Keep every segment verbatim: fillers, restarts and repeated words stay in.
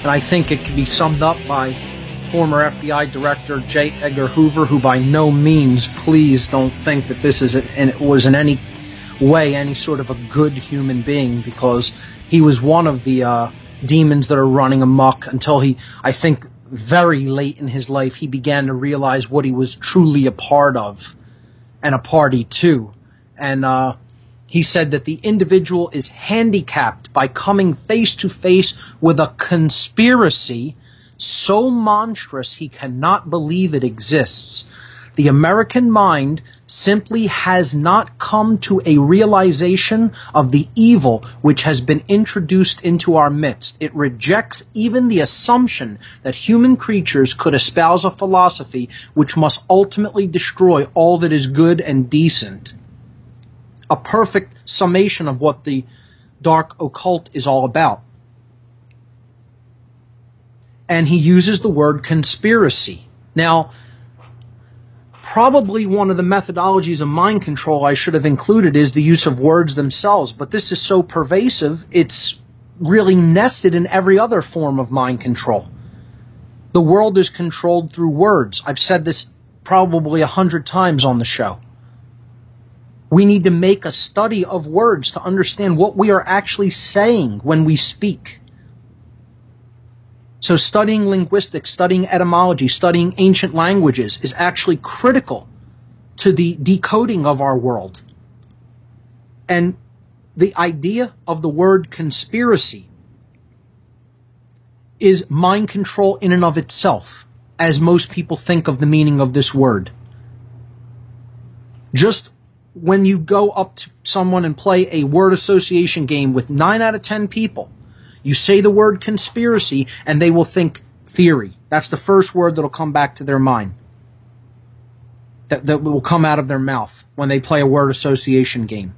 And I think it can be summed up by former F B I Director J. Edgar Hoover, who by no means, please don't think that this is a, and it was in any way any sort of a good human being, because he was one of the uh, demons that are running amok until he, I think, very late in his life, he began to realize what he was truly a part of and a party to. And uh, he said that the individual is handicapped by coming face to face with a conspiracy so monstrous he cannot believe it exists. The American mind simply has not come to a realization of the evil which has been introduced into our midst. It rejects even the assumption that human creatures could espouse a philosophy which must ultimately destroy all that is good and decent. A perfect summation of what the dark occult is all about. And he uses the word conspiracy. Now, probably one of the methodologies of mind control I should have included is the use of words themselves, but this is so pervasive, it's really nested in every other form of mind control. The world is controlled through words. I've said this probably a hundred times on the show. We need to make a study of words to understand what we are actually saying when we speak. So studying linguistics, studying etymology, studying ancient languages is actually critical to the decoding of our world. And the idea of the word conspiracy is mind control in and of itself, as most people think of the meaning of this word. Just when you go up to someone and play a word association game with nine out of ten people, you say the word conspiracy, and they will think theory. That's the first word that will come back to their mind. That, that will come out of their mouth when they play a word association game.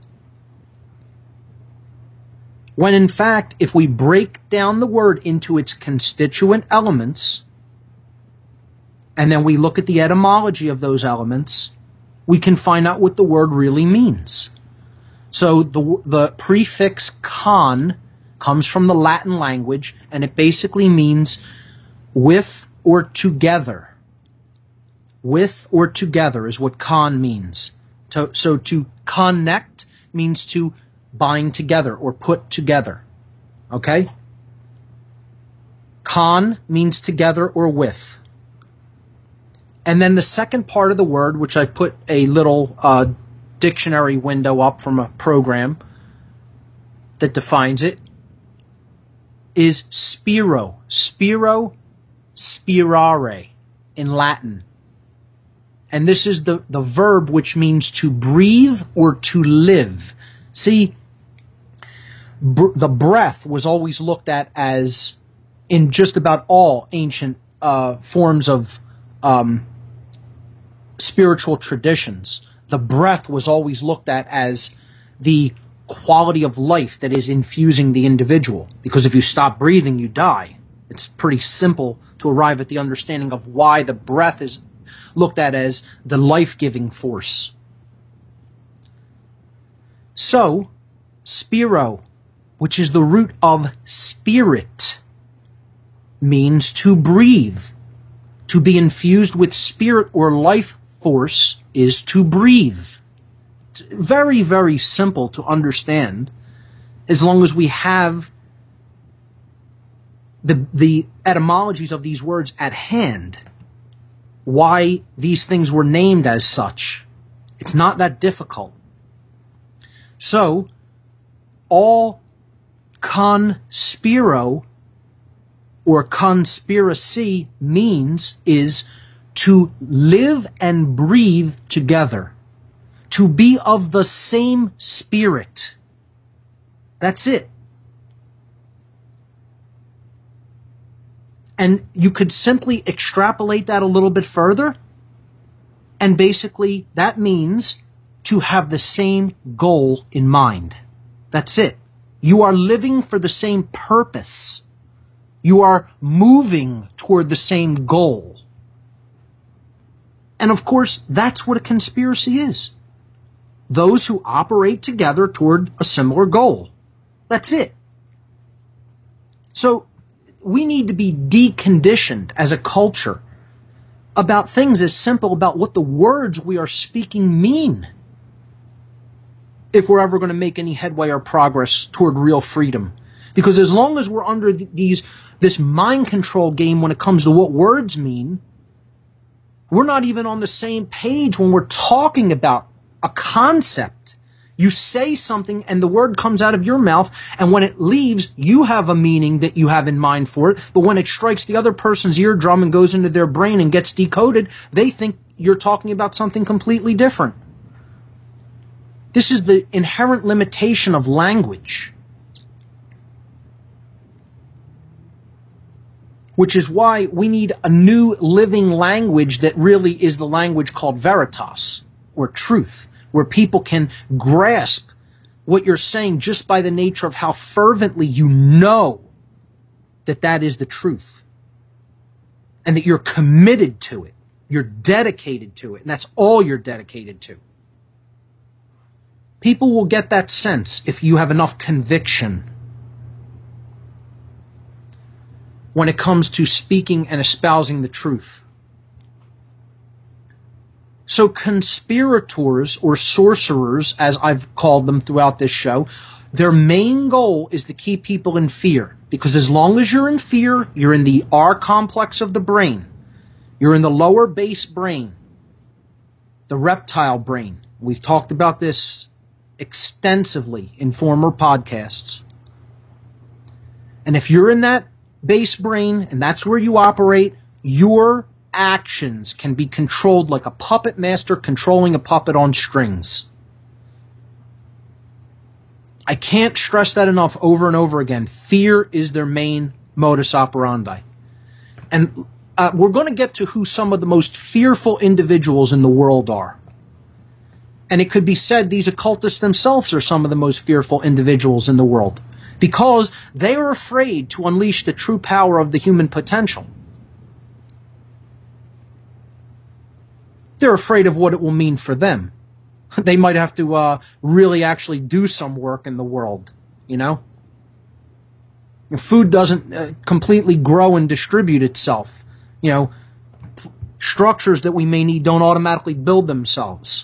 When in fact, if we break down the word into its constituent elements, and then we look at the etymology of those elements, we can find out what the word really means. So the, the prefix con comes from the Latin language, and it basically means with or together. With or together is what con means. So, so to connect means to bind together or put together. Okay? Con means together or with. And then the second part of the word, which I've put a little uh, dictionary window up from a program that defines it, is spiro. Spiro, spirare in Latin. And this is the, the verb which means to breathe or to live. See, br- the breath was always looked at as, in just about all ancient uh, forms of um, spiritual traditions, the breath was always looked at as the quality of life that is infusing the individual. Because if you stop breathing, you die. It's pretty simple to arrive at the understanding of why the breath is looked at as the life-giving force. So, spiro, which is the root of spirit, means to breathe. To be infused with spirit or life force is to breathe. Very, very simple to understand, as long as we have the the etymologies of these words at hand, why these things were named as such. It's not that difficult. So, all conspiro or conspiracy means is to live and breathe together. To be of the same spirit. That's it. And you could simply extrapolate that a little bit further. And basically, that means to have the same goal in mind. That's it. You are living for the same purpose. You are moving toward the same goal. And of course, that's what a conspiracy is. Those who operate together toward a similar goal. That's it. So, we need to be deconditioned as a culture about things as simple about what the words we are speaking mean if we're ever going to make any headway or progress toward real freedom. Because as long as we're under these this mind control game when it comes to what words mean, we're not even on the same page when we're talking about a concept. You say something and the word comes out of your mouth, and when it leaves, you have a meaning that you have in mind for it. But when it strikes the other person's eardrum and goes into their brain and gets decoded, they think you're talking about something completely different. This is the inherent limitation of language. Which is why we need a new living language that really is the language called veritas, or truth, where people can grasp what you're saying just by the nature of how fervently you know that that is the truth. And that you're committed to it. You're dedicated to it. And that's all you're dedicated to. People will get that sense if you have enough conviction when it comes to speaking and espousing the truth. So conspirators, or sorcerers, as I've called them throughout this show, their main goal is to keep people in fear. Because as long as you're in fear, you're in the R complex of the brain. You're in the lower base brain, the reptile brain. We've talked about this extensively in former podcasts. And if you're in that base brain, and that's where you operate, your actions can be controlled like a puppet master controlling a puppet on strings. I can't stress that enough over and over again. Fear is their main modus operandi. And uh, we're going to get to who some of the most fearful individuals in the world are. And it could be said these occultists themselves are some of the most fearful individuals in the world, because they are afraid to unleash the true power of the human potential. They're afraid of what it will mean for them. They might have to uh, really actually do some work in the world, you know? If food doesn't uh, completely grow and distribute itself, you know, p- structures that we may need don't automatically build themselves.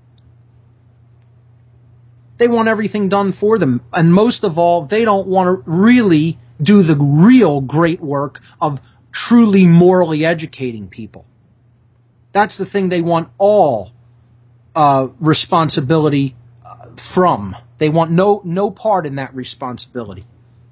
They want everything done for them. And most of all, they don't want to really do the real great work of truly morally educating people. That's the thing they want all uh, responsibility uh, from. They want no no part in that responsibility.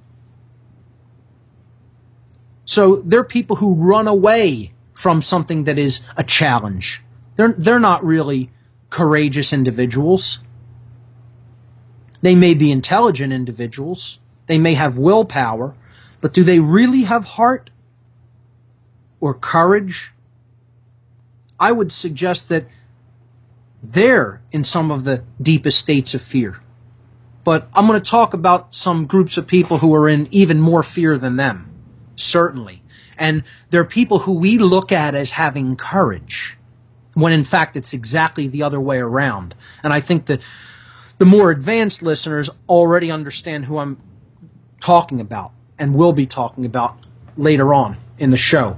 So they're people who run away from something that is a challenge. They're they're not really courageous individuals. They may be intelligent individuals. They may have willpower, but do they really have heart or courage? I would suggest that they're in some of the deepest states of fear. But I'm going to talk about some groups of people who are in even more fear than them, certainly. And they're people who we look at as having courage, when in fact it's exactly the other way around. And I think that the more advanced listeners already understand who I'm talking about and will be talking about later on in the show.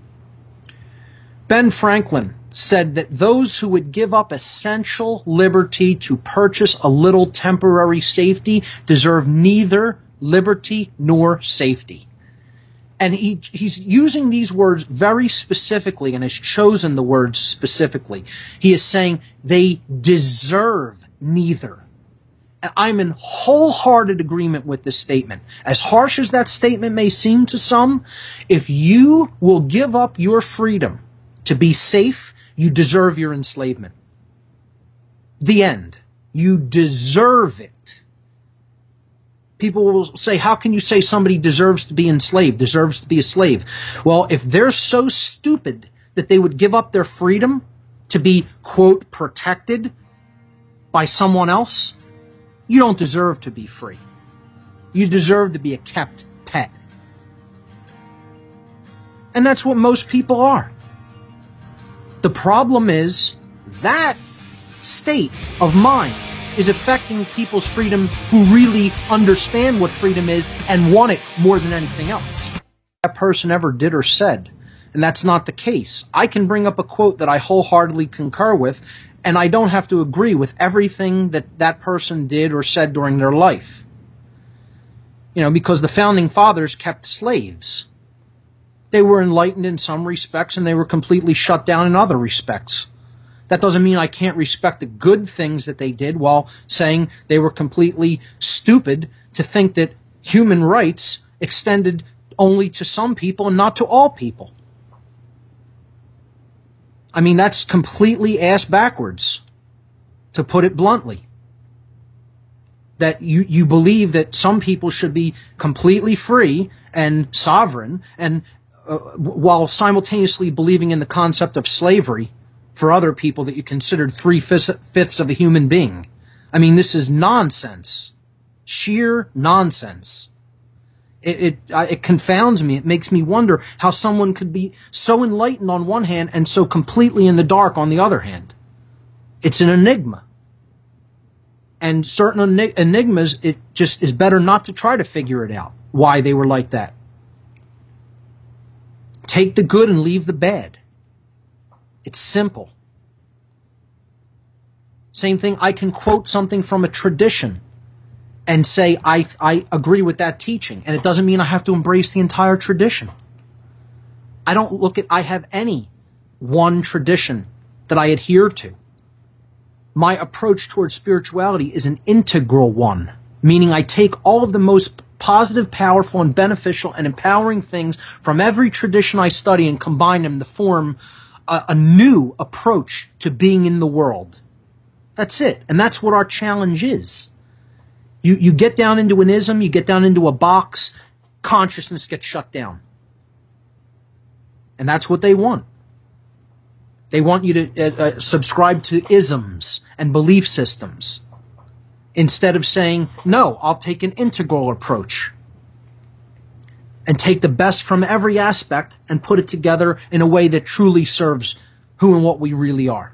Ben Franklin said that those who would give up essential liberty to purchase a little temporary safety deserve neither liberty nor safety. And he, he's using these words very specifically and has chosen the words specifically. He is saying they deserve neither. And I'm in wholehearted agreement with this statement. As harsh as that statement may seem to some, if you will give up your freedom to be safe, you deserve your enslavement. The end. You deserve it. People will say, how can you say somebody deserves to be enslaved, deserves to be a slave? Well, if they're so stupid that they would give up their freedom to be, quote, protected by someone else, you don't deserve to be free. You deserve to be a kept pet. And that's what most people are. The problem is that state of mind is affecting people's freedom who really understand what freedom is and want it more than anything else. that person ever did or said. And that's not the case. I can bring up a quote that I wholeheartedly concur with, and I don't have to agree with everything that that person did or said during their life. You know, because the founding fathers kept slaves. They were enlightened in some respects, and they were completely shut down in other respects. That doesn't mean I can't respect the good things that they did while saying they were completely stupid to think that human rights extended only to some people and not to all people. I mean, that's completely ass backwards, to put it bluntly. That you, you believe that some people should be completely free and sovereign, and uh, while simultaneously believing in the concept of slavery for other people that you considered three-fifths of a human being. I mean, this is nonsense. Sheer nonsense. It, it, it confounds me. It makes me wonder how someone could be so enlightened on one hand and so completely in the dark on the other hand. It's an enigma. And certain enigmas, it just is better not to try to figure it out, why they were like that. Take the good and leave the bad. It's simple. Same thing, I can quote something from a tradition and say, I, I agree with that teaching. And it doesn't mean I have to embrace the entire tradition. I don't look at, I have any one tradition that I adhere to. My approach towards spirituality is an integral one, meaning I take all of the most positive, powerful, and beneficial and empowering things from every tradition I study and combine them to form a, a new approach to being in the world. That's it. And that's what our challenge is. You, you get down into an ism, you get down into a box, consciousness gets shut down. And that's what they want. They want you to uh, uh, subscribe to isms and belief systems instead of saying, no, I'll take an integral approach and take the best from every aspect and put it together in a way that truly serves who and what we really are.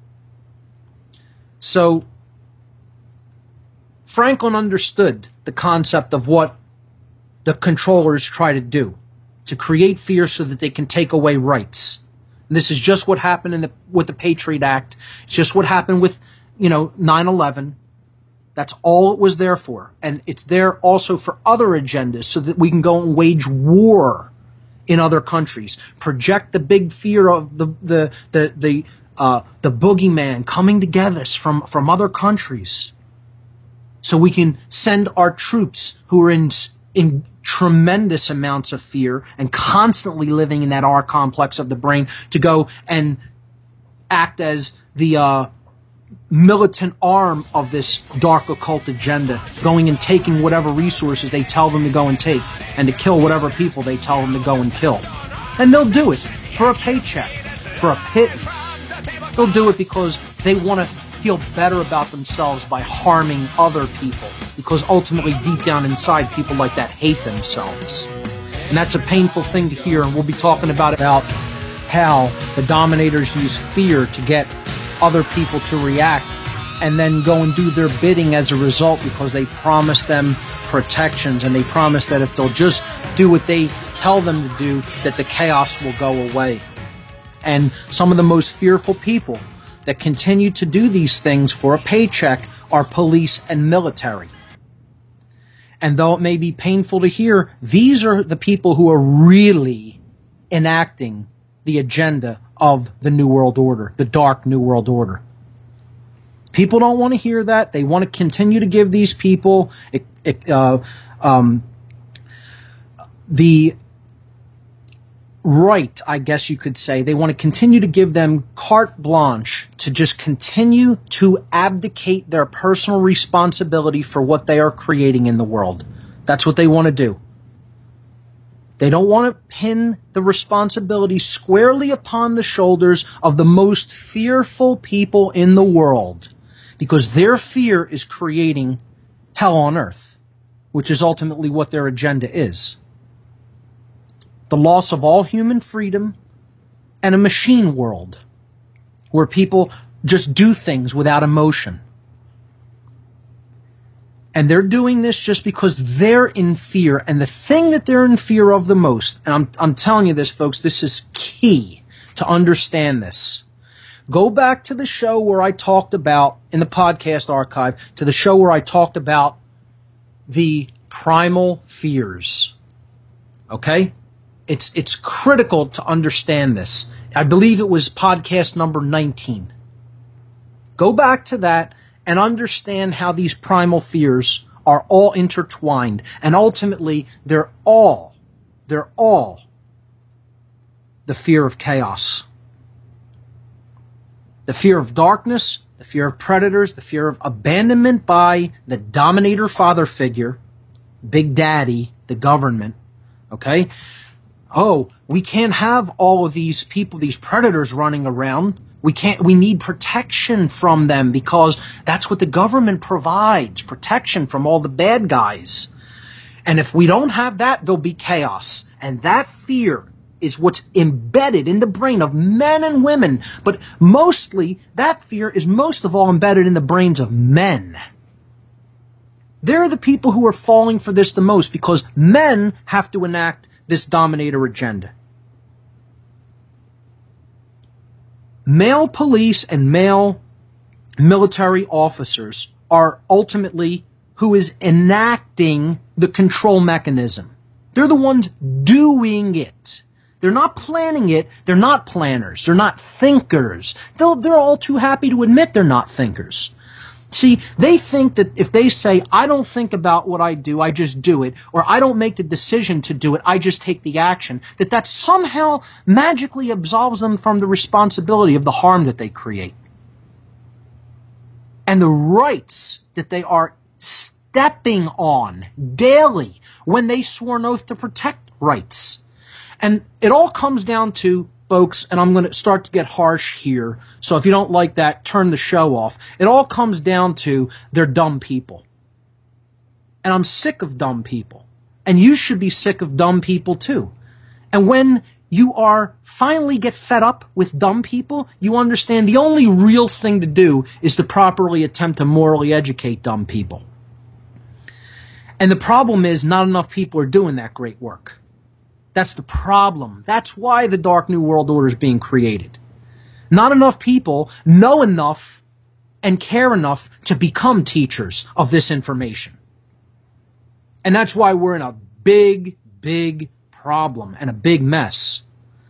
So Franklin understood the concept of what the controllers try to do, to create fear so that they can take away rights. And this is just what happened in the, with the Patriot Act. It's just what happened with, you know, nine eleven. That's all it was there for. And it's there also for other agendas so that we can go and wage war in other countries. Project the big fear of the, the, the, the, uh, the boogeyman coming together from, from other countries. So we can send our troops who are in, in tremendous amounts of fear and constantly living in that R complex of the brain to go and act as the uh, militant arm of this dark occult agenda, going and taking whatever resources they tell them to go and take and to kill whatever people they tell them to go and kill. And they'll do it for a paycheck, for a pittance. They'll do it because they want to feel better about themselves by harming other people, because ultimately deep down inside people like that hate themselves. And that's a painful thing to hear, and we'll be talking about about how the dominators use fear to get other people to react and then go and do their bidding as a result, because they promise them protections and they promise that if they'll just do what they tell them to do, that the chaos will go away. And some of the most fearful people that continue to do these things for a paycheck are police and military. And though it may be painful to hear, these are the people who are really enacting the agenda of the New World Order, the dark New World Order. People don't want to hear that. They want to continue to give these people uh, um, the right, I guess you could say. They want to continue to give them carte blanche to just continue to abdicate their personal responsibility for what they are creating in the world. That's what they want to do. They don't want to pin the responsibility squarely upon the shoulders of the most fearful people in the world, because their fear is creating hell on earth, which is ultimately what their agenda is. The loss of all human freedom and a machine world where people just do things without emotion. And they're doing this just because they're in fear. And the thing that they're in fear of the most, and I'm, I'm telling you this, folks, this is key to understand this. Go back to the show where I talked about, in the podcast archive, to the show where I talked about the primal fears. Okay? It's, it's critical to understand this. I believe it was podcast number nineteen. Go back to that and understand how these primal fears are all intertwined. And ultimately, they're all, they're all the fear of chaos. The fear of darkness, the fear of predators, the fear of abandonment by the dominator father figure, Big Daddy, the government, okay? Oh, we can't have all of these people, these predators running around. We can't, we need protection from them because that's what the government provides, protection from all the bad guys. And if we don't have that, there'll be chaos. And that fear is what's embedded in the brain of men and women. But mostly, that fear is most of all embedded in the brains of men. They're the people who are falling for this the most because men have to enact this dominator agenda. Male police and male military officers are ultimately who is enacting the control mechanism. They're the ones doing it. They're not planning it. They're not planners. They're not thinkers. They'll, they're all too happy to admit they're not thinkers. See, they think that if they say, I don't think about what I do, I just do it, or I don't make the decision to do it, I just take the action, that that somehow magically absolves them from the responsibility of the harm that they create. And the rights that they are stepping on daily when they swore an oath to protect rights. And it all comes down to, folks, and I'm going to start to get harsh here, so if you don't like that, turn the show off. It all comes down to they're dumb people. And I'm sick of dumb people. And you should be sick of dumb people too. And when you are finally get fed up with dumb people, you understand the only real thing to do is to properly attempt to morally educate dumb people. And the problem is not enough people are doing that great work. That's the problem. That's why the Dark New World Order is being created. Not enough people know enough and care enough to become teachers of this information. And that's why we're in a big, big problem and a big mess.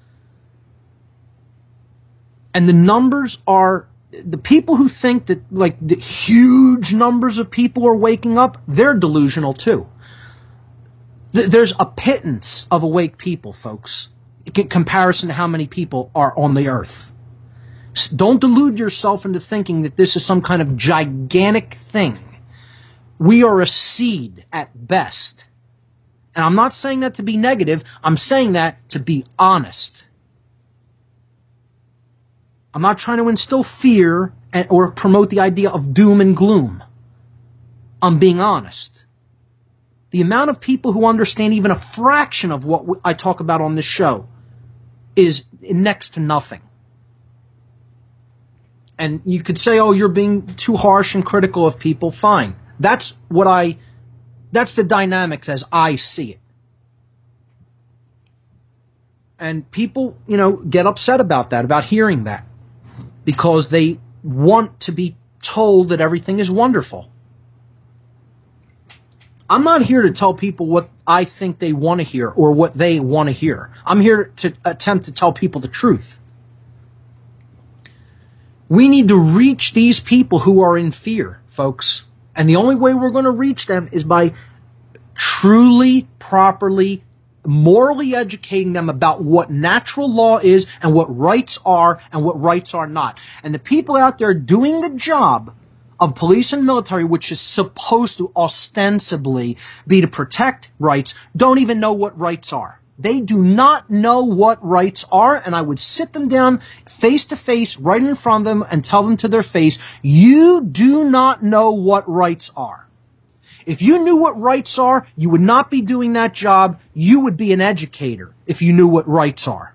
And the numbers are, the people who think that like the huge numbers of people are waking up, they're delusional too. There's a pittance of awake people, folks, in comparison to how many people are on the earth. Don't delude yourself into thinking that this is some kind of gigantic thing. We are a seed at best. And I'm not saying that to be negative. I'm saying that to be honest. I'm not trying to instill fear or promote the idea of doom and gloom. I'm being honest. The amount of people who understand even a fraction of what I talk about on this show is next to nothing. And you could say, oh, you're being too harsh and critical of people. Fine. That's what I, that's the dynamics as I see it. And people, you know, get upset about that, about hearing that, because they want to be told that everything is wonderful. I'm not here to tell people what I think they want to hear or what they want to hear. I'm here to attempt to tell people the truth. We need to reach these people who are in fear, folks. And the only way we're going to reach them is by truly, properly, morally educating them about what natural law is and what rights are and what rights are not. And the people out there doing the job of police and military, which is supposed to ostensibly be to protect rights, don't even know what rights are. They do not know what rights are, and I would sit them down face to face right in front of them and tell them to their face, you do not know what rights are. If you knew what rights are, you would not be doing that job. You would be an educator if you knew what rights are.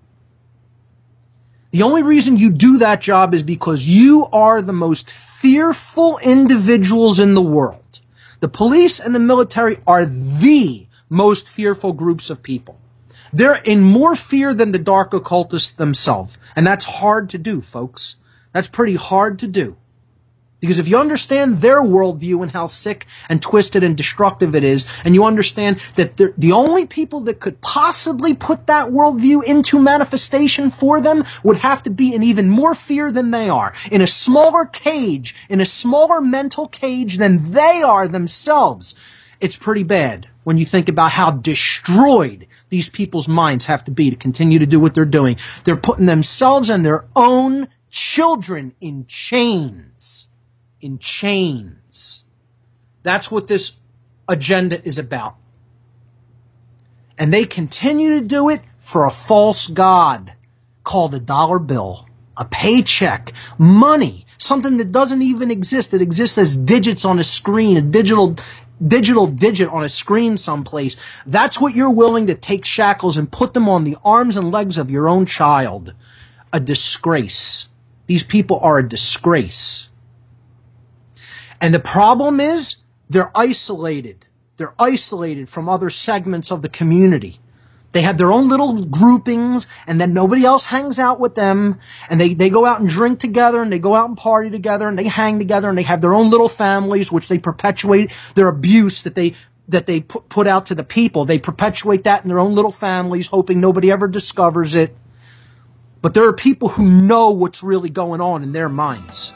The only reason you do that job is because you are the most fearful individuals in the world. The police and the military are the most fearful groups of people. They're in more fear than the dark occultists themselves. And that's hard to do, folks. That's pretty hard to do. Because if you understand their worldview and how sick and twisted and destructive it is, and you understand that the only people that could possibly put that worldview into manifestation for them would have to be in even more fear than they are, in a smaller cage, in a smaller mental cage than they are themselves. It's pretty bad when you think about how destroyed these people's minds have to be to continue to do what they're doing. They're putting themselves and their own children in chains. In chains. That's what this agenda is about. And they continue to do it for a false god called a dollar bill, a paycheck, money, something that doesn't even exist. It exists as digits on a screen, a digital digital digit on a screen someplace. That's what you're willing to take shackles and put them on the arms and legs of your own child. A disgrace. These people are a disgrace. And the problem is, they're isolated. They're isolated from other segments of the community. They have their own little groupings, and then nobody else hangs out with them, and they, they go out and drink together, and they go out and party together, and they hang together, and they have their own little families, which they perpetuate their abuse that they that they put, put out to the people. They perpetuate that in their own little families, hoping nobody ever discovers it. But there are people who know what's really going on in their minds.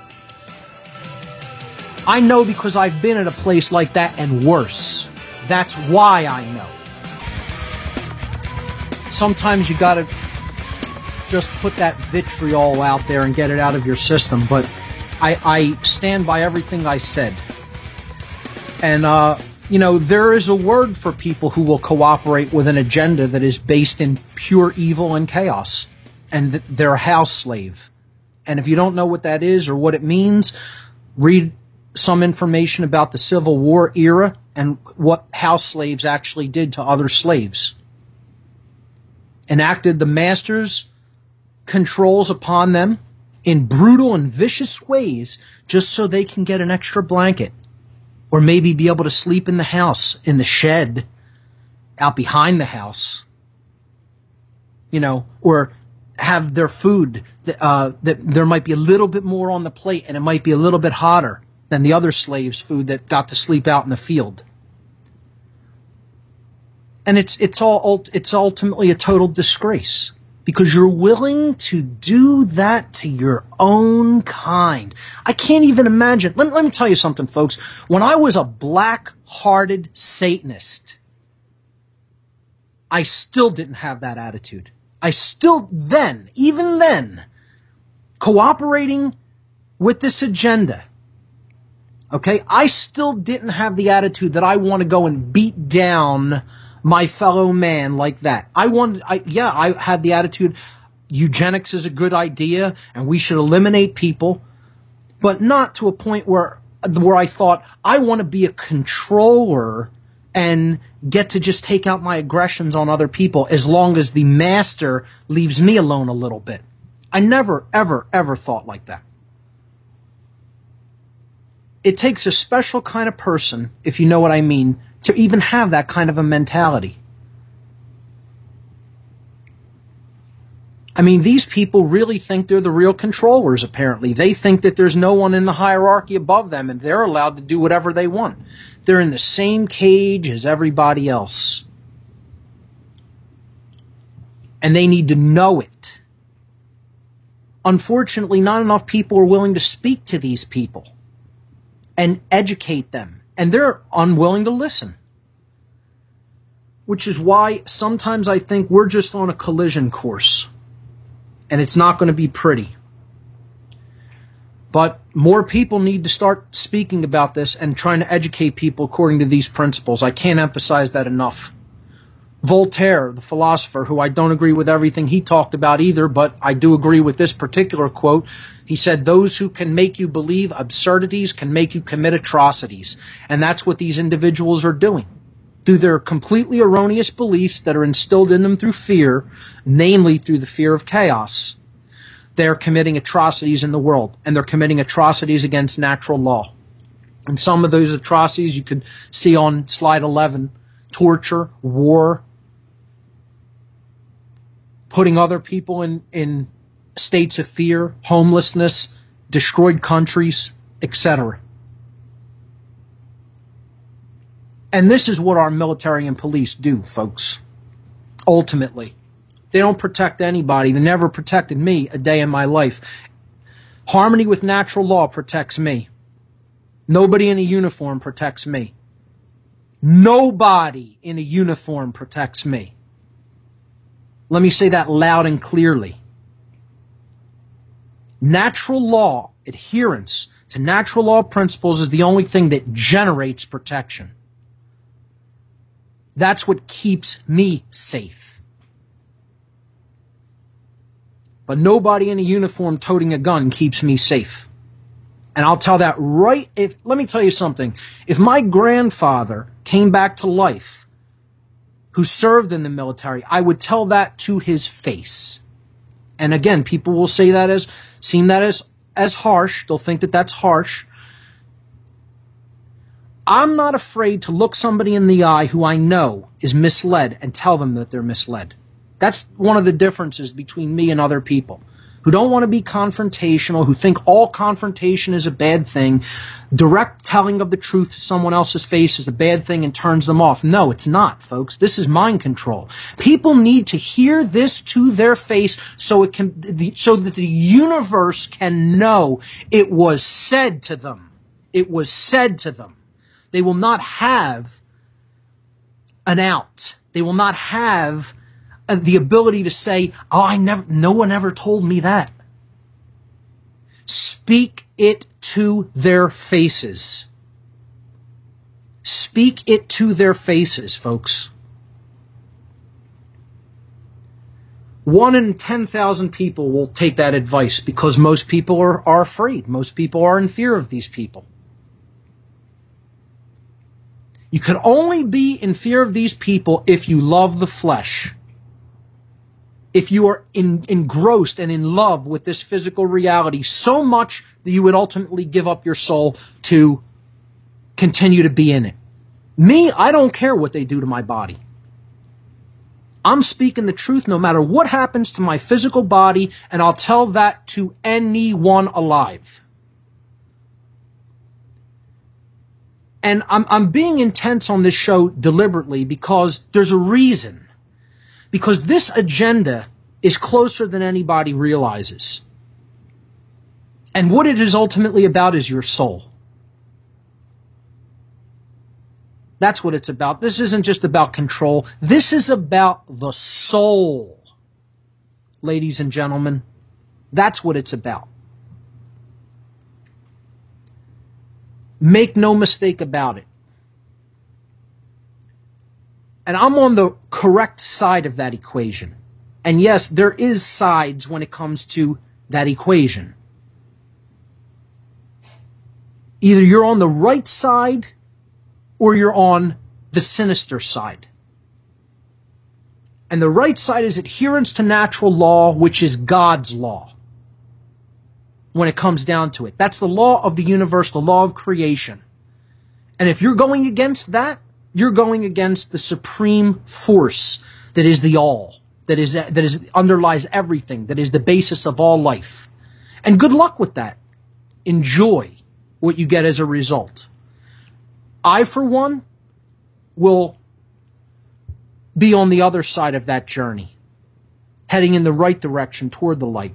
I know because I've been at a place like that and worse. That's why I know. Sometimes you gotta just put that vitriol out there and get it out of your system, but I, I stand by everything I said. And, uh, you know, there is a word for people who will cooperate with an agenda that is based in pure evil and chaos. And th- they're a house slave. And if you don't know what that is or what it means, read some information about the Civil War era and what house slaves actually did to other slaves. Enacted the master's controls upon them in brutal and vicious ways just so they can get an extra blanket or maybe be able to sleep in the house, in the shed, out behind the house, you know, or have their food, uh, that there might be a little bit more on the plate and it might be a little bit hotter than the other slaves' food that got to sleep out in the field. And it's it's all it's ultimately a total disgrace because you're willing to do that to your own kind. I can't even imagine. Let, let me tell you something, folks. When I was a black-hearted Satanist, I still didn't have that attitude. I still then, even then, cooperating with this agenda, okay, I still didn't have the attitude that I want to go and beat down my fellow man like that. I wanted, I, yeah, I had the attitude eugenics is a good idea and we should eliminate people, but not to a point where, where I thought I want to be a controller and get to just take out my aggressions on other people as long as the master leaves me alone a little bit. I never, ever, ever thought like that. It takes a special kind of person, if you know what I mean, to even have that kind of a mentality. I mean, these people really think they're the real controllers, apparently. They think that there's no one in the hierarchy above them, and they're allowed to do whatever they want. They're in the same cage as everybody else. And they need to know it. Unfortunately, not enough people are willing to speak to these people and educate them. And they're unwilling to listen. Which is why sometimes I think we're just on a collision course. And it's not going to be pretty. But more people need to start speaking about this and trying to educate people according to these principles. I can't emphasize that enough. Voltaire, the philosopher, who I don't agree with everything he talked about either, but I do agree with this particular quote. He said, those who can make you believe absurdities can make you commit atrocities. And that's what these individuals are doing. Through their completely erroneous beliefs that are instilled in them through fear, namely through the fear of chaos, they're committing atrocities in the world. And they're committing atrocities against natural law. And some of those atrocities you could see on slide eleven. Torture, war, putting other people in, in states of fear, homelessness, destroyed countries, et cetera. And this is what our military and police do, folks. Ultimately. They don't protect anybody. They never protected me a day in my life. Harmony with natural law protects me. Nobody in a uniform protects me. Nobody in a uniform protects me. Let me say that loud and clearly. Natural law, adherence to natural law principles is the only thing that generates protection. That's what keeps me safe. But nobody in a uniform toting a gun keeps me safe. And I'll tell that right, if, let me tell you something. If my grandfather came back to life, who served in the military, I would tell that to his face. And again, people will say that as, seem that as, as harsh. They'll think that that's harsh. I'm not afraid to look somebody in the eye who I know is misled and tell them that they're misled. That's one of the differences between me and other people who don't want to be confrontational, who think all confrontation is a bad thing. Direct telling of the truth to someone else's face is a bad thing and turns them off. No, it's not, folks. This is mind control. People need to hear this to their face so it can, so that the universe can know it was said to them. It was said to them. They will not have an out. They will not have the ability to say, oh, I never, no one ever told me that. Speak it to their faces. Speak it to their faces, folks. One in ten thousand people will take that advice because most people are, are afraid. Most people are in fear of these people. You can only be in fear of these people if you love the flesh. If you are in, engrossed and in love with this physical reality so much that you would ultimately give up your soul to continue to be in it. Me, I don't care what they do to my body. I'm speaking the truth no matter what happens to my physical body, and I'll tell that to anyone alive. And I'm, I'm being intense on this show deliberately because there's a reason. Because this agenda is closer than anybody realizes. And what it is ultimately about is your soul. That's what it's about. This isn't just about control. This is about the soul. Ladies and gentlemen, that's what it's about. Make no mistake about it. And I'm on the correct side of that equation. And yes, there is sides when it comes to that equation. Either you're on the right side or you're on the sinister side. And the right side is adherence to natural law, which is God's law. When it comes down to it. That's the law of the universe, the law of creation. And if you're going against that, you're going against the supreme force that is the all, that is that is underlies everything, that is the basis of all life. And good luck with that. Enjoy what you get as a result. I, for one, will be on the other side of that journey, heading in the right direction toward the light.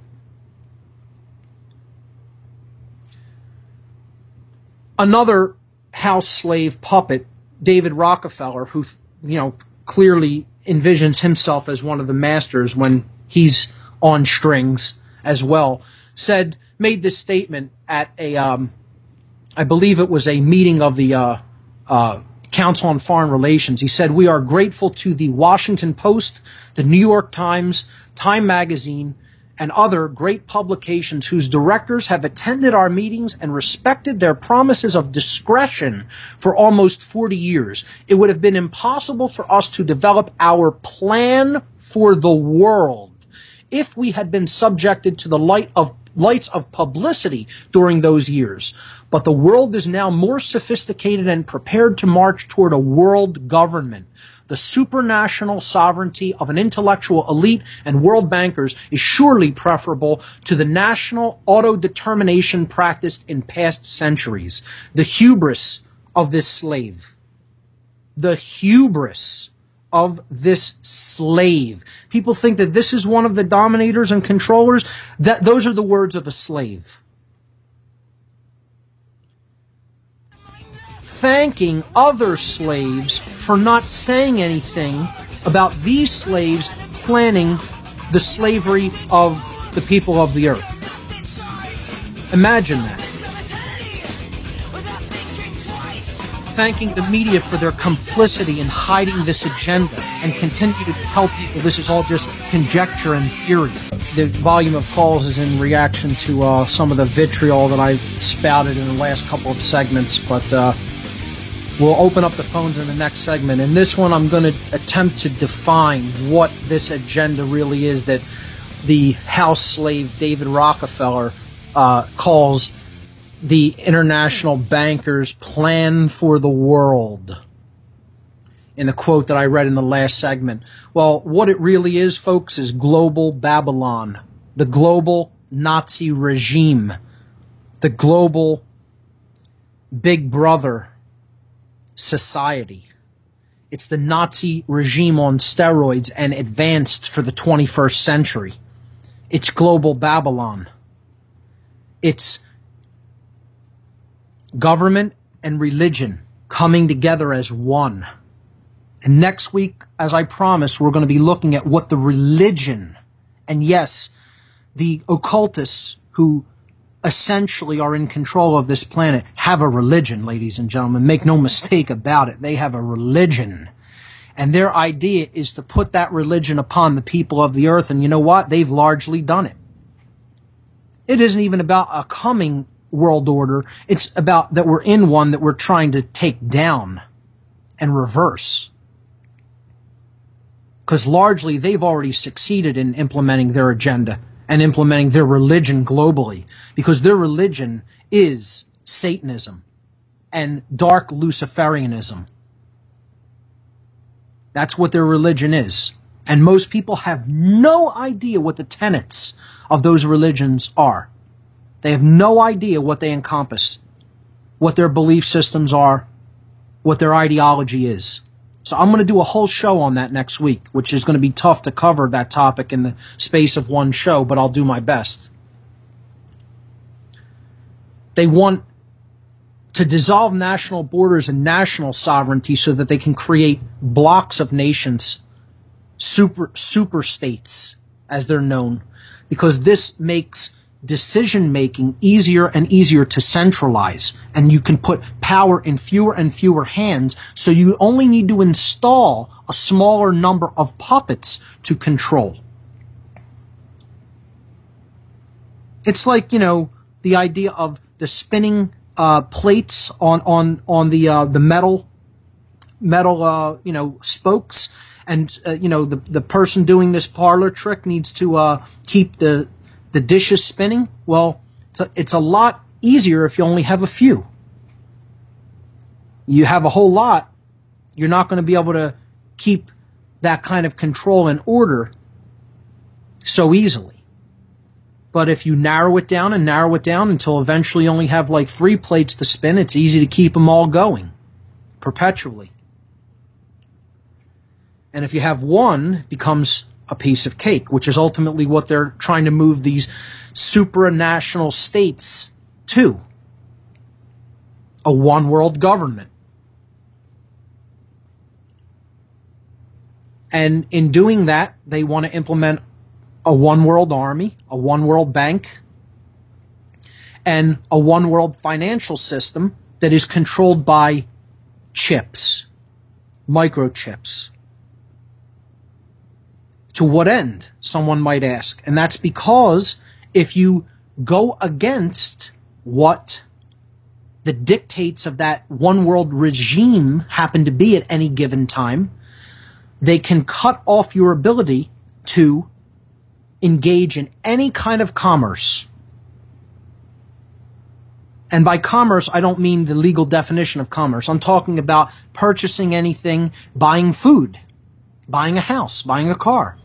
Another house slave puppet, David Rockefeller, who, you know, clearly envisions himself as one of the masters when he's on strings as well, said, made this statement at a, um, I believe it was a meeting of the uh, uh, Council on Foreign Relations. He said, "We are grateful to the Washington Post, the New York Times, Time Magazine, and other great publications whose directors have attended our meetings and respected their promises of discretion for almost forty years. It would have been impossible for us to develop our plan for the world if we had been subjected to the light of lights of publicity during those years. But the world is now more sophisticated and prepared to march toward a world government. The supranational sovereignty of an intellectual elite and world bankers is surely preferable to the national autodetermination practiced in past centuries. The hubris of this slave. The hubris of this slave. People think that this is one of the dominators and controllers. That those are the words of a slave. Thanking other slaves for not saying anything about these slaves planning the slavery of the people of the earth. Imagine that. Thanking the media for their complicity in hiding this agenda and continue to tell people this is all just conjecture and theory. The volume of calls is in reaction to uh, some of the vitriol that I've spouted in the last couple of segments, but uh, we'll open up the phones in the next segment. In this one, I'm going to attempt to define what this agenda really is that the house slave David Rockefeller uh, calls the international bankers' plan for the world, in the quote that I read in the last segment. Well, what it really is, folks, is global Babylon, the global Nazi regime, the global Big Brother society. It's the Nazi regime on steroids and advanced for the twenty-first century. It's global Babylon. It's government and religion coming together as one. And next week, as I promised, we're going to be looking at what the religion, and yes, the occultists who essentially are in control of this planet, have a religion, ladies and gentlemen. Make no mistake about it. They have a religion. And their idea is to put that religion upon the people of the earth. And you know what? They've largely done it. It isn't even about a coming world order. It's about that we're in one that we're trying to take down and reverse. Because largely they've already succeeded in implementing their agenda and implementing their religion globally, because their religion is Satanism and dark Luciferianism. That's what their religion is. And most people have no idea what the tenets of those religions are. They have no idea what they encompass, what their belief systems are, what their ideology is. So I'm going to do a whole show on that next week, which is going to be tough to cover that topic in the space of one show, but I'll do my best. They want to dissolve national borders and national sovereignty so that they can create blocks of nations, super, super states, as they're known, because this makes decision-making easier and easier to centralize, and you can put power in fewer and fewer hands, so you only need to install a smaller number of puppets to control. It's like, you know, the idea of the spinning uh, plates on on on the uh, the metal metal uh, you know spokes, and uh, you know the the person doing this parlor trick needs to uh, keep the the dishes spinning. Well, it's a, it's a lot easier if you only have a few. You have a whole lot, you're not going to be able to keep that kind of control and order so easily. But if you narrow it down and narrow it down until eventually you only have like three plates to spin, it's easy to keep them all going perpetually. And if you have one, it becomes a piece of cake, which is ultimately what they're trying to move these supranational states to. A one world government. And in doing that, they want to implement a one world army, a one world bank, and a one world financial system that is controlled by chips, microchips. To what end, someone might ask? And that's because if you go against what the dictates of that one world regime happen to be at any given time, they can cut off your ability to engage in any kind of commerce, And by commerce, I don't mean the legal definition of commerce. I'm talking about purchasing anything, buying food, buying a house, buying a car.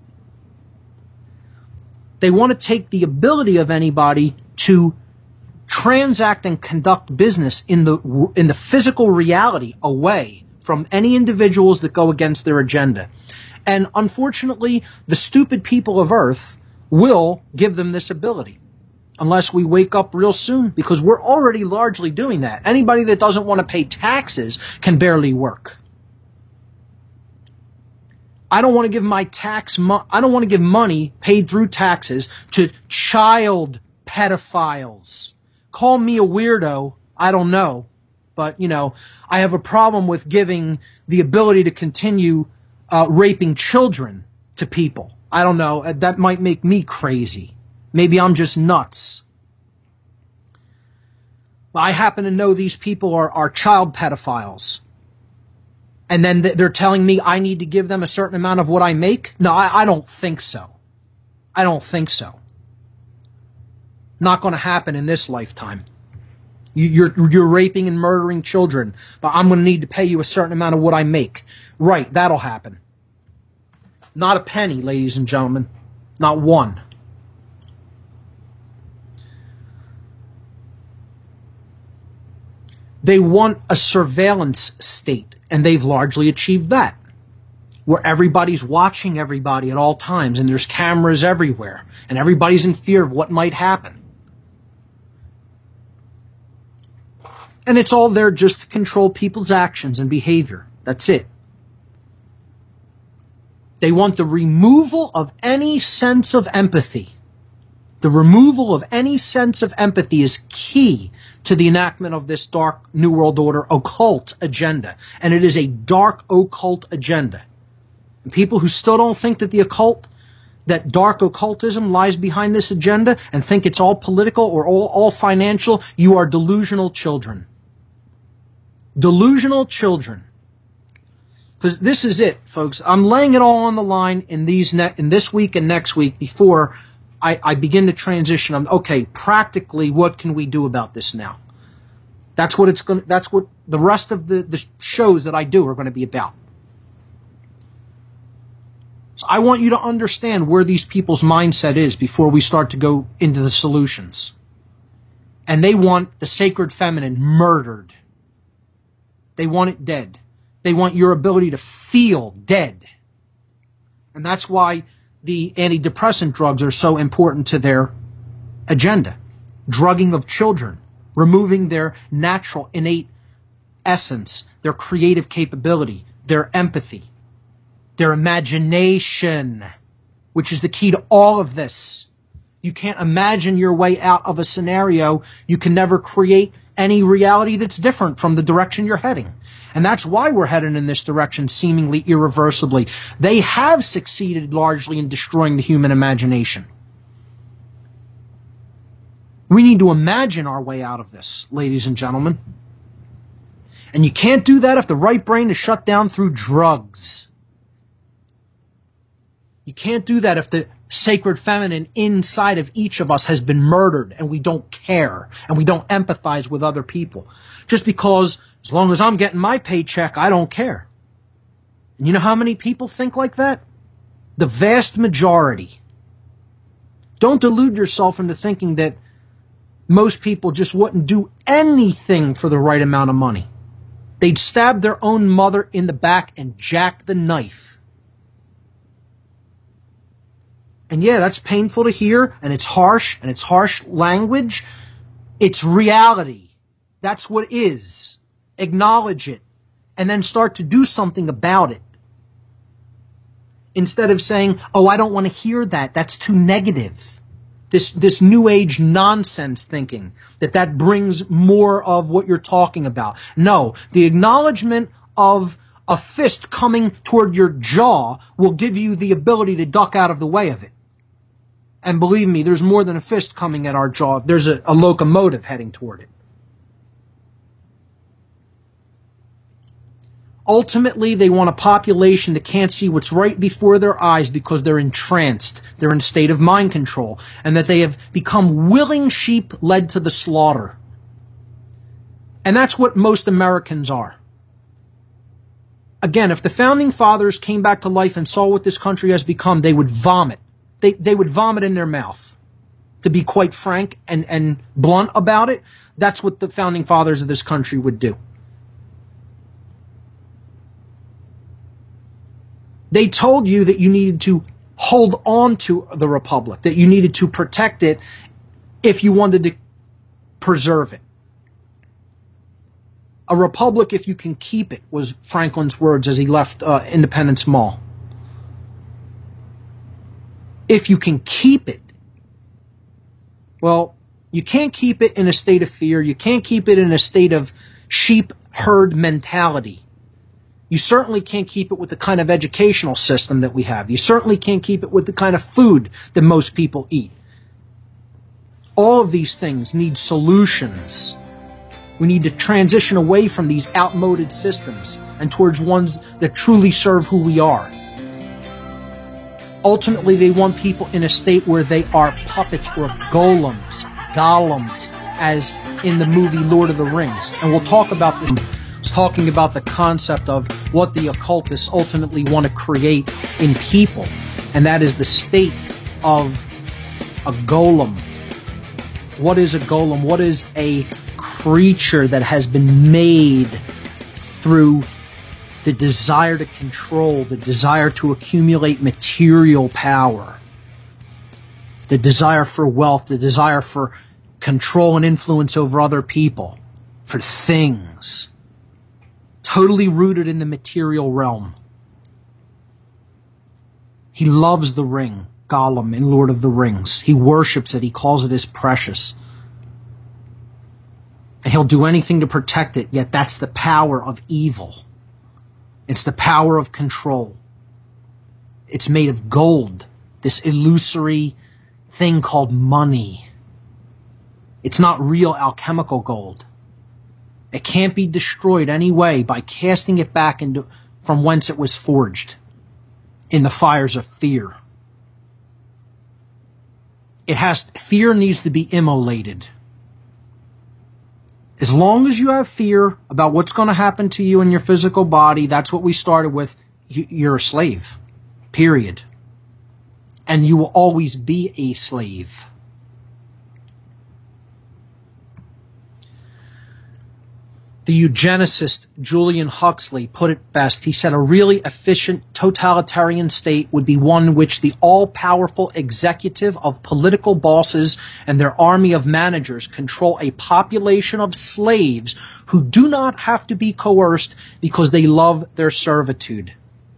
They want to take the ability of anybody to transact and conduct business in the in the physical reality away from any individuals that go against their agenda. And unfortunately, the stupid people of Earth will give them this ability unless we wake up real soon, because we're already largely doing that. Anybody that doesn't want to pay taxes can barely work. I don't want to give my tax mo- I don't want to give money paid through taxes to child pedophiles. Call me a weirdo, I don't know. But, you know, I have a problem with giving the ability to continue uh, raping children to people. I don't know. That might make me crazy. Maybe I'm just nuts. I happen to know these people are, are child pedophiles. And then they're telling me I need to give them a certain amount of what I make? No, I, I don't think so. I don't think so. Not going to happen in this lifetime. You, you're, you're raping and murdering children, but I'm going to need to pay you a certain amount of what I make. Right, that'll happen. Not a penny, ladies and gentlemen. Not one. They want a surveillance state, and they've largely achieved that, where everybody's watching everybody at all times, and there's cameras everywhere, and everybody's in fear of what might happen. And it's all there just to control people's actions and behavior. That's it. They want the removal of any sense of empathy. The removal of any sense of empathy is key to the enactment of this dark New World Order occult agenda. And it is a dark occult agenda. And people who still don't think that the occult, that dark occultism lies behind this agenda and think it's all political or all, all financial, you are delusional children. Delusional children. Because this is it, folks. I'm laying it all on the line in these ne- in this week and next week before I, I begin to transition. I'm okay. Practically, what can we do about this now? That's what it's going. That's what the rest of the, the shows that I do are going to be about. So I want you to understand where these people's mindset is before we start to go into the solutions. And they want the sacred feminine murdered. They want it dead. They want your ability to feel dead. And that's why the antidepressant drugs are so important to their agenda. Drugging of children, removing their natural, innate essence, their creative capability, their empathy, their imagination, which is the key to all of this. You can't imagine your way out of a scenario. You can never create any reality that's different from the direction you're heading. And that's why we're headed in this direction seemingly irreversibly. They have succeeded largely in destroying the human imagination. We need to imagine our way out of this, ladies and gentlemen. And you can't do that if the right brain is shut down through drugs. You can't do that if the sacred feminine inside of each of us has been murdered and we don't care and we don't empathize with other people. Just because as long as I'm getting my paycheck, I don't care. And you know how many people think like that? The vast majority. Don't delude yourself into thinking that most people just wouldn't do anything for the right amount of money. They'd stab their own mother in the back and jack the knife. And yeah, that's painful to hear, and it's harsh, and it's harsh language. It's reality. That's what it is. Acknowledge it, and then start to do something about it. Instead of saying, oh, I don't want to hear that. That's too negative. This, this new age nonsense thinking, that that brings more of what you're talking about. No, the acknowledgement of a fist coming toward your jaw will give you the ability to duck out of the way of it. And believe me, there's more than a fist coming at our jaw. There's a, a locomotive heading toward it. Ultimately, they want a population that can't see what's right before their eyes because they're entranced. They're in a state of mind control. And that they have become willing sheep led to the slaughter. And that's what most Americans are. Again, if the founding fathers came back to life and saw what this country has become, they would vomit. They, they would vomit in their mouth. To be quite frank and, and blunt about it, that's what the founding fathers of this country would do. They told you that you needed to hold on to the republic, that you needed to protect it if you wanted to preserve it. A republic, if you can keep it, was Franklin's words as he left uh, Independence Mall. If you can keep it. Well, you can't keep it in a state of fear. You can't keep it in a state of sheep herd mentality. You certainly can't keep it with the kind of educational system that we have. You certainly can't keep it with the kind of food that most people eat. All of these things need solutions. We need to transition away from these outmoded systems and towards ones that truly serve who we are. Ultimately, they want people in a state where they are puppets or golems, golems, as in the movie Lord of the Rings. And we'll talk about this, talking about the concept of what the occultists ultimately want to create in people. And that is the state of a golem. What is a golem? What is a creature that has been made through the desire to control, the desire to accumulate material power, the desire for wealth, the desire for control and influence over other people, for things, totally rooted in the material realm. He loves the ring, Gollum in Lord of the Rings. He worships it. He calls it his precious. And he'll do anything to protect it, yet that's the power of evil. It's the power of control. It's made of gold, this illusory thing called money. It's not real alchemical gold. It can't be destroyed anyway by casting it back into from whence it was forged, in the fires of fear. It has fear needs to be immolated. As long as you have fear about what's going to happen to you in your physical body, that's what we started with, you're a slave. Period. And you will always be a slave. The eugenicist Julian Huxley put it best. He said a really efficient totalitarian state would be one in which the all-powerful executive of political bosses and their army of managers control a population of slaves who do not have to be coerced because they love their servitude.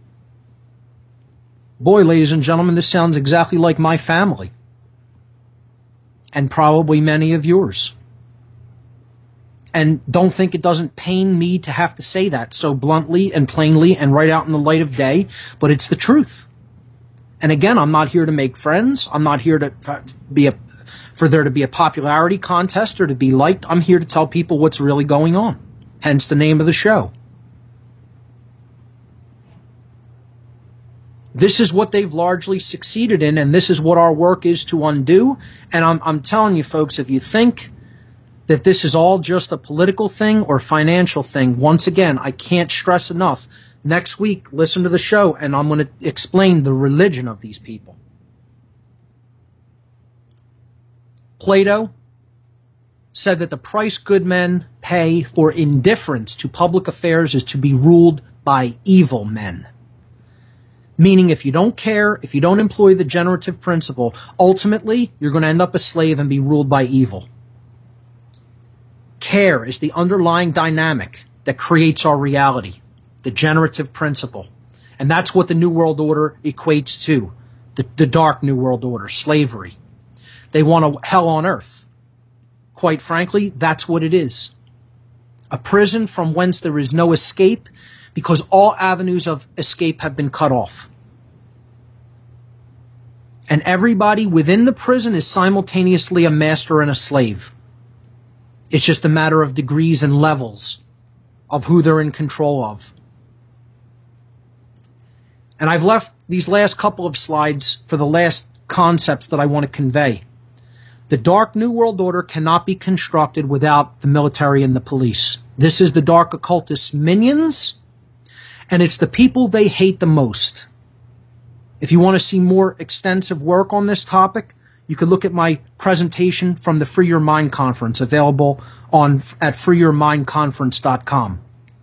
Boy, ladies and gentlemen, this sounds exactly like my family. And probably many of yours. And don't think it doesn't pain me to have to say that so bluntly and plainly and right out in the light of day, but it's the truth. And again, I'm not here to make friends. I'm not here to be a, for there to be a popularity contest or to be liked. I'm here to tell people what's really going on. Hence the name of the show. This is what they've largely succeeded in, and this is what our work is to undo. And I'm, I'm telling you folks, if you think that this is all just a political thing or financial thing, once again, I can't stress enough. Next week, listen to the show, and I'm going to explain the religion of these people. Plato said that the price good men pay for indifference to public affairs is to be ruled by evil men. Meaning if you don't care, if you don't employ the generative principle, ultimately you're going to end up a slave and be ruled by evil. Care is the underlying dynamic that creates our reality, the generative principle. And that's what the New World Order equates to, the, the dark New World Order, slavery. They want a hell on earth. Quite frankly, that's what it is. A prison from whence there is no escape because all avenues of escape have been cut off. And everybody within the prison is simultaneously a master and a slave. It's just a matter of degrees and levels of who they're in control of. And I've left these last couple of slides for the last concepts that I want to convey. The Dark New World Order cannot be constructed without the military and the police. This is the Dark Occultist minions, and it's the people they hate the most. If you want to see more extensive work on this topic, you could look at my presentation from the Free Your Mind Conference, available on at free your mind conference dot com.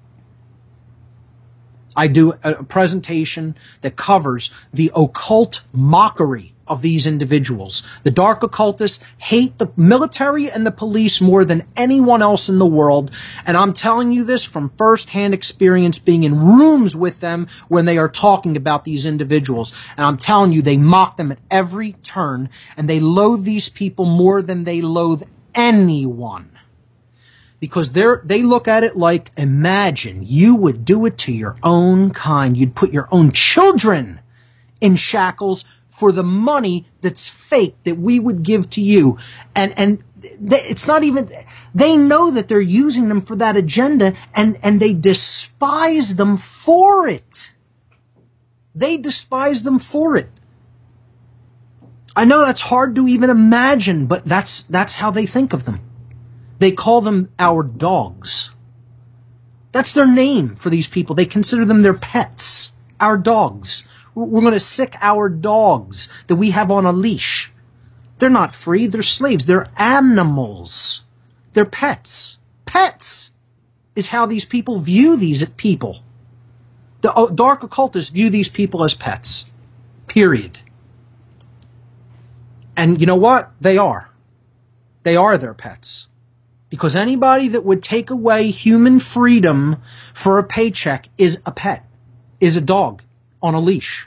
I do a presentation that covers the occult mockery of these individuals. The dark occultists hate the military and the police more than anyone else in the world. And I'm telling you this from firsthand experience, being in rooms with them when they are talking about these individuals. And I'm telling you, they mock them at every turn, and they loathe these people more than they loathe anyone. Because they're, they look at it like, imagine you would do it to your own kind. You'd put your own children in shackles for the money that's fake that we would give to you. And, and they, it's not even, they know that they're using them for that agenda, and, and they despise them for it. They despise them for it. I know that's hard to even imagine, but that's, that's how they think of them. They call them our dogs. That's their name for these people. They consider them their pets, our dogs. We're going to sick our dogs that we have on a leash. They're not free. They're slaves. They're animals. They're pets. Pets is how these people view these people. The dark occultists view these people as pets. Period. And you know what? They are. They are their pets. Because anybody that would take away human freedom for a paycheck is a pet, is a dog on a leash.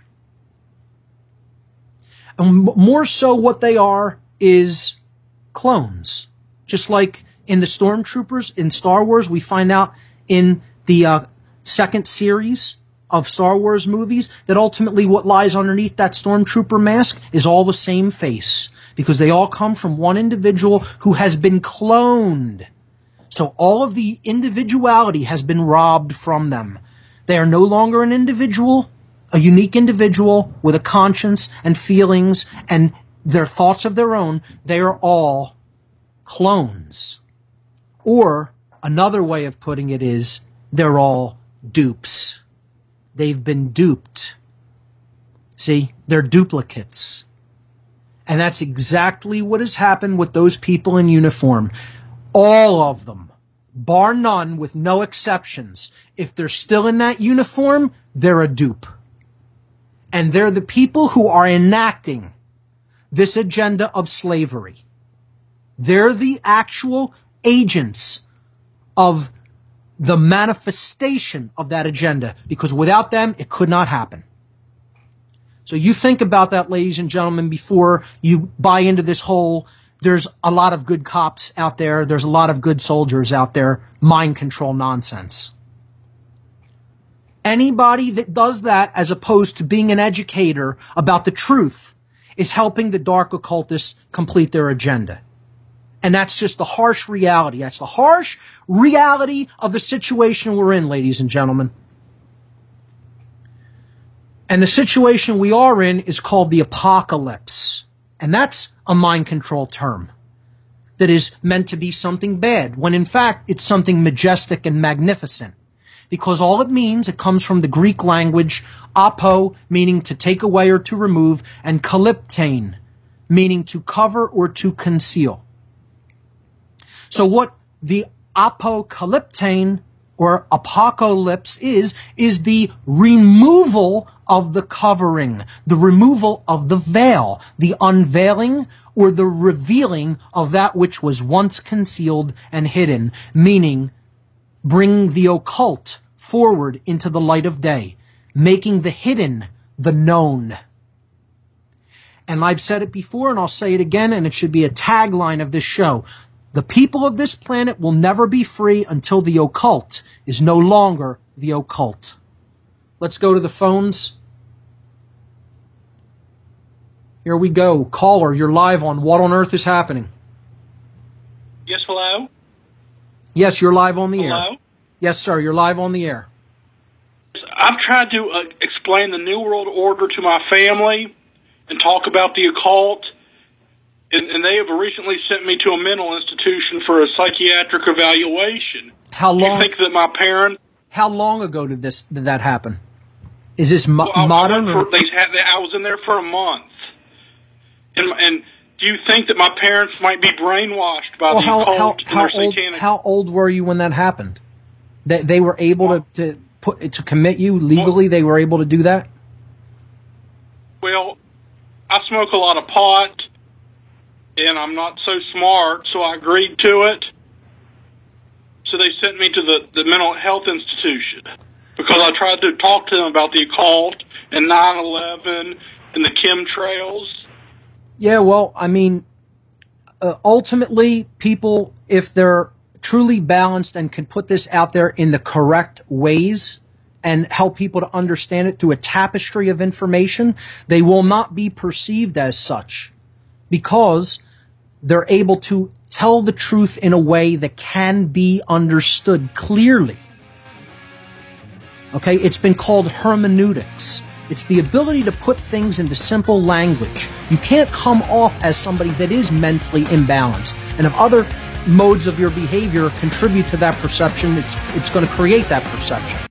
And more so what they are is clones. Just like in the Stormtroopers in Star Wars, we find out in the uh, second series of Star Wars movies that ultimately what lies underneath that Stormtrooper mask is all the same face. Because they all come from one individual who has been cloned. So all of the individuality has been robbed from them. They are no longer an individual, a unique individual with a conscience and feelings and their thoughts of their own. They are all clones. Or another way of putting it is they're all dupes. They've been duped. See, they're duplicates. And that's exactly what has happened with those people in uniform. All of them, bar none, with no exceptions. If they're still in that uniform, they're a dupe. And they're the people who are enacting this agenda of slavery. They're the actual agents of the manifestation of that agenda, because without them, it could not happen. So you think about that, ladies and gentlemen, before you buy into this whole, there's a lot of good cops out there, there's a lot of good soldiers out there, mind control nonsense. Anybody that does that, as opposed to being an educator about the truth, is helping the dark occultists complete their agenda. And that's just the harsh reality. That's the harsh reality of the situation we're in, ladies and gentlemen. And the situation we are in is called the apocalypse. And that's a mind control term that is meant to be something bad, when in fact it's something majestic and magnificent. Because all it means, it comes from the Greek language, apo, meaning to take away or to remove, and kalyptein, meaning to cover or to conceal. So what the apocalyptein or apocalypse is, is the removal of the covering, the removal of the veil, the unveiling or the revealing of that which was once concealed and hidden, meaning bringing the occult forward into the light of day, making the hidden the known. And I've said it before, and I'll say it again, and it should be a tagline of this show. The people of this planet will never be free until the occult is no longer the occult. Let's go to the phones. Here we go. Caller, you're live on What on Earth is Happening? Yes, hello? Yes, you're live on the hello? air. Yes, sir, you're live on the air. I've tried to uh, explain the New World Order to my family and talk about the occult. and, and they have recently sent me to a mental institution for a psychiatric evaluation. How long? Do you think that my parents? How long ago did this did that happen? Is this mo- well, modern? I, or? For, they had, I was in there for a month, and and do you think that my parents might be brainwashed by well, the how, occult how, and how their old? satanic? How old were you when that happened? They they were able well, to, to put to commit you legally. Well, they were able to do that. Well, I smoke a lot of pot, and I'm not so smart, so I agreed to it. So they sent me to the, the mental health institution because I tried to talk to them about the occult and nine eleven and the chemtrails. Yeah, well, I mean, uh, ultimately, people, if they're truly balanced and can put this out there in the correct ways and help people to understand it through a tapestry of information, they will not be perceived as such because they're able to tell the truth in a way that can be understood clearly. Okay, it's been called hermeneutics. It's the ability to put things into simple language. You can't come off as somebody that is mentally imbalanced. And if other modes of your behavior contribute to that perception, it's it's going to create that perception.